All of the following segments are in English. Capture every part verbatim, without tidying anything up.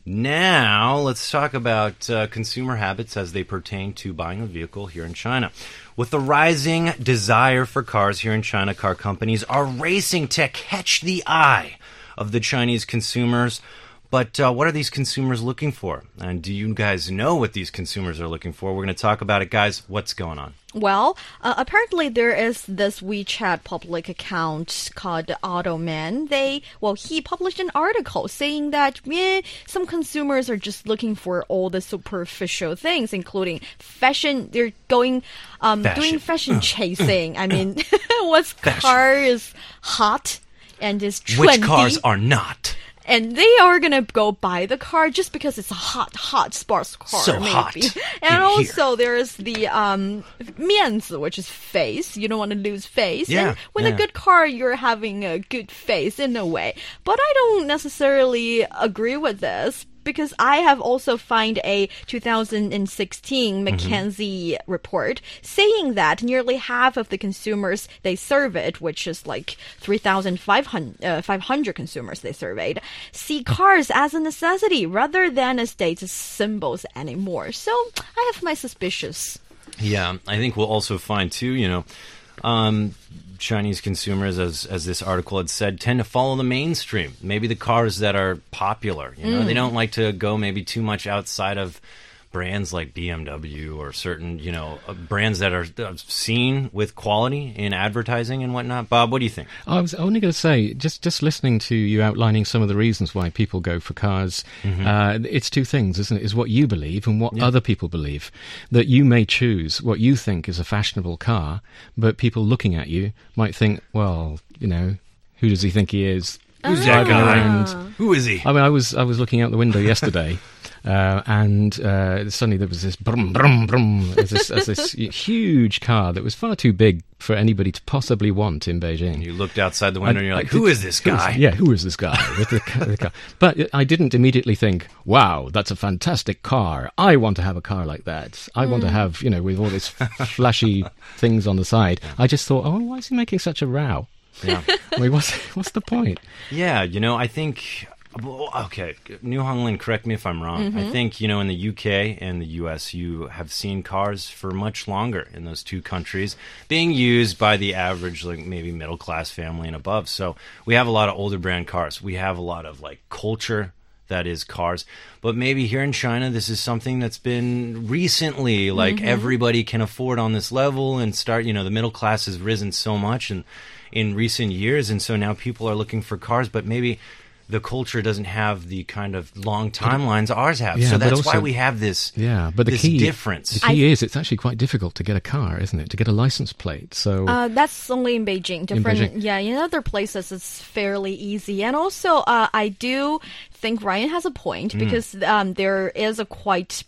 Now, let's talk about uh, consumer habits as they pertain to buying a vehicle here in China. With the rising desire for cars here in China, car companies are racing to catch the eye of the Chinese consumers. But uh, what are these consumers looking for? And do you guys know what these consumers are looking for? We're going to talk about it, guys. What's going on? Well, uh, apparently there is this WeChat public account called Automan. They, well, he published an article saying that eh, some consumers are just looking for all the superficial things, including fashion. They're going, um, fashion. doing fashion chasing. I mean, what car is hot and is trendy? Which cars are not? And they are going to go buy the car just because it's a hot, hot sports car. So maybe. hot. And also here. there's the um, 面子, which is face. You don't want to lose face. Yeah, and with yeah. a good car, you're having a good face in a way. But I don't necessarily agree with this, because I have also found a two thousand sixteen McKinsey mm-hmm. report saying that nearly half of the consumers they surveyed, which is like three thousand five hundred consumers they surveyed, see cars as a necessity rather than as status symbols anymore. So I have my suspicions. Yeah, I think we'll also find too, you know, um, Chinese consumers, as as this article had said, tend to follow the mainstream. Maybe the cars that are popular. You know, mm. they don't like to go maybe too much outside of brands like B M W or certain, you know, uh, brands that are uh, seen with quality in advertising and whatnot. Bob, what do you think? I was only going to say, just just listening to you outlining some of the reasons why people go for cars, mm-hmm. uh, it's two things, isn't it? Is what you believe and what yeah. other people believe. That you may choose what you think is a fashionable car, but people looking at you might think, well, you know, who does he think he is? Who's that guy? Around. Who is he? I mean, I was I was looking out the window yesterday, uh, and uh, suddenly there was this brum brum brum, as this, as this huge car that was far too big for anybody to possibly want in Beijing. You looked outside the window I, and you're like, I, who is this guy? Who is, yeah, who is this guy with the, the car? But I didn't immediately think, wow, that's a fantastic car. I want to have a car like that. I mm. want to have, you know, with all these flashy things on the side. I just thought, oh, why is he making such a row? Yeah. I mean, what's, what's the point? Yeah, you know, I think... Okay, New Honglin, correct me if I'm wrong. Mm-hmm. I think, you know, in the U K and the U S, you have seen cars for much longer in those two countries being used by the average, like, maybe middle-class family and above. So we have a lot of older brand cars. We have a lot of, like, culture that is cars. But maybe here in China, this is something that's been recently, like, mm-hmm. everybody can afford on this level and start, you know, the middle class has risen so much and in recent years, and so now people are looking for cars, but maybe the culture doesn't have the kind of long timelines ours have. Yeah, so that's also, why we have this, yeah, but the this key, difference. The key I, is it's actually quite difficult to get a car, isn't it? To get a license plate. So uh, that's only in Beijing. Different, in Beijing. Yeah, in other places it's fairly easy. And also, uh, I do think Ryan has a point mm. because um, there is a quite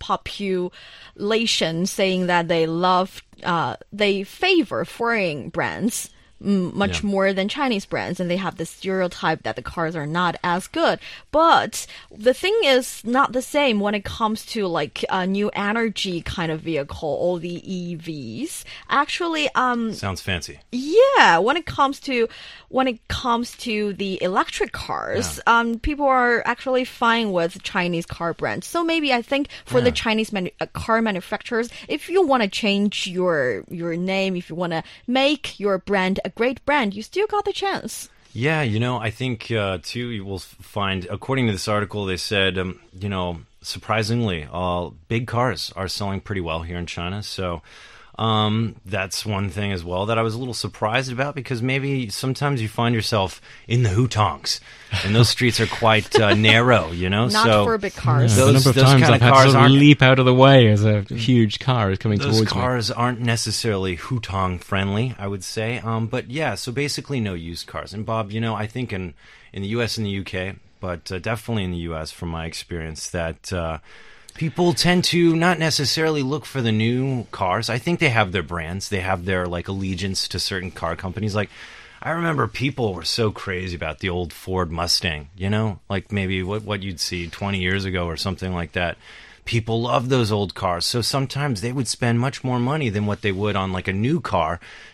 population saying that they love, uh, they favor foreign brands much yeah. more than Chinese brands, and they have the stereotype that the cars are not as good. But the thing is not the same when it comes to like a new energy kind of vehicle, all the E Vs. Actually, um, sounds fancy. Yeah, when it comes to when it comes to the electric cars, yeah. um, people are actually fine with Chinese car brands. So maybe I think for yeah. the Chinese manu- uh, car manufacturers, if you want to change your your name, if you want to make your brand a great brand, you still got the chance. Yeah, you know, I think, uh, too, you will find, according to this article, they said, um, you know, surprisingly, uh, big cars are selling pretty well here in China. So um, that's one thing as well that I was a little surprised about, because maybe sometimes you find yourself in the hutongs, and those streets are quite uh, narrow, you know? Not so for big cars. Yeah, those, the number of those times kind I've of had cars to sort of aren't, leap out of the way as a huge car is coming those towards me. Those cars aren't necessarily hutong friendly, I would say. Um, but yeah, so basically no used cars. And Bob, you know, I think in, in the U S and the U K, but uh, definitely in the U S from my experience, that uh, people tend to not necessarily look for the new cars. I think they have their brands. They have their like allegiance to certain car companies. Like, I remember people were so crazy about the old Ford Mustang, you know, like maybe what, what you'd see twenty years ago or something like that. People love those old cars. So sometimes they would spend much more money than what they would on like a new car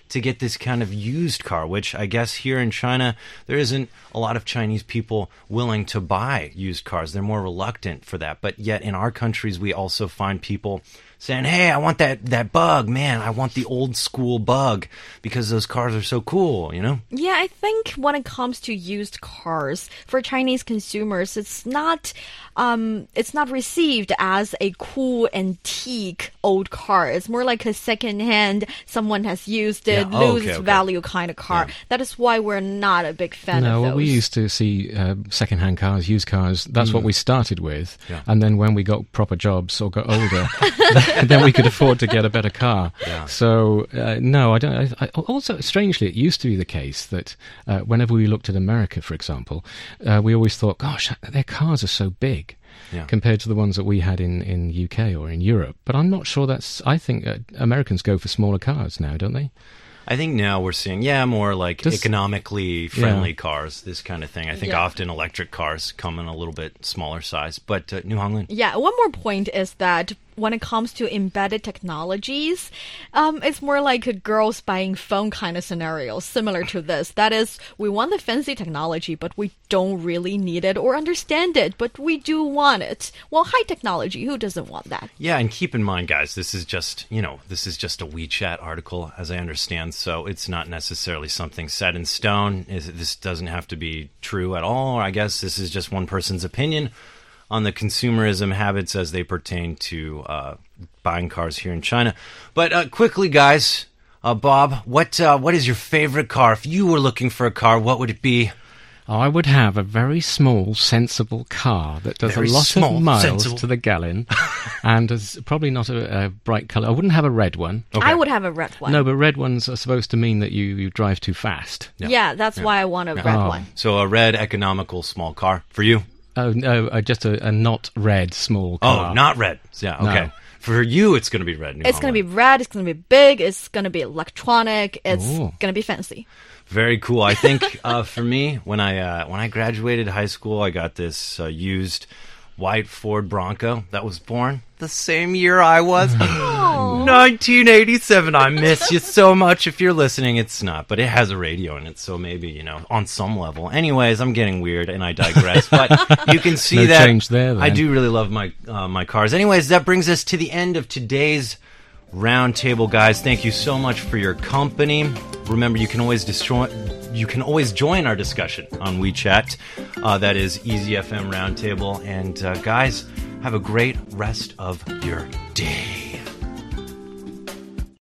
to get this kind of used car, which I guess here in China, there isn't a lot of Chinese people willing to buy used cars. They're more reluctant for that. But yet in our countries, we also find people saying, hey, I want that, that Bug, man, I want the old school Bug because those cars are so cool, you know? Yeah, I think when it comes to used cars, for Chinese consumers, it's not um, it's not received as a cool antique old car. It's more like a second-hand, someone has used it, Yeah. Oh, loses okay, okay. value kind of car. Yeah. That is why we're not a big fan No, of well, those. we used to see uh, second-hand cars, used cars. That's what we started with. Yeah. And then when we got proper jobs or got older, then we could afford to get a better car. Yeah. So, uh, no, I don't. I, I, also, strangely, it used to be the case that uh, whenever we looked at America, for example, uh, we always thought, gosh, their cars are so big. Yeah. Compared to the ones that we had in, in U K or in Europe. But I'm not sure that's... I think uh, Americans go for smaller cars now, don't they? I think now we're seeing, yeah, more like Does- economically friendly Yeah. cars, this kind of thing. I think Yeah. often electric cars come in a little bit smaller size. But uh, New Honglin, Yeah, one more point is that when it comes to embedded technologies, um, it's more like a girls buying phone kind of scenario, similar to this. That is, we want the fancy technology, but we don't really need it or understand it, but we do want it. Well, high technology, who doesn't want that? yeah, and keep in mind, guys, this is just, you know, this is just a WeChat article, as I understand, so it's not necessarily something set in stone. Is- This doesn't have to be true at all. I guess this is just one person's opinion on the consumerism habits as they pertain to uh, buying cars here in China. But uh, quickly, guys, uh, Bob, what uh, what is your favorite car? If you were looking for a car, what would it be? I would have a very small, sensible car that does Very a lot small, of miles sensible. to the gallon, and is probably not a, a bright colour. I wouldn't have a red one. Okay. I would have a red one. No, but red ones are supposed to mean that you, you drive too fast. Yeah. Yeah, that's why I want a red Oh. one. So a red, economical, small car for you? Oh, no, uh, just a, a not red small car. Oh, not red. Yeah, okay. No. For you, it's going to be red. New It's going to be Holland. red, it's going to be big, it's going to be electronic, it's Ooh. going to be fancy. Very cool. I think uh, for me, when I uh, when I graduated high school, I got this uh, used white Ford Bronco that was born the same year I was. nineteen eighty-seven. I miss you so much. If you're listening, it's not, but it has a radio in it, so maybe, you know, on some level. Anyways, I'm getting weird and I digress, but you can see No that change there, then. I do really love my uh, my cars. Anyways, that brings us to the end of today's roundtable, guys. Thank you so much for your company. Remember, you can always destroy. You can always join our discussion on WeChat. Uh, that is Easy F M Roundtable. And uh, guys, have a great rest of your day.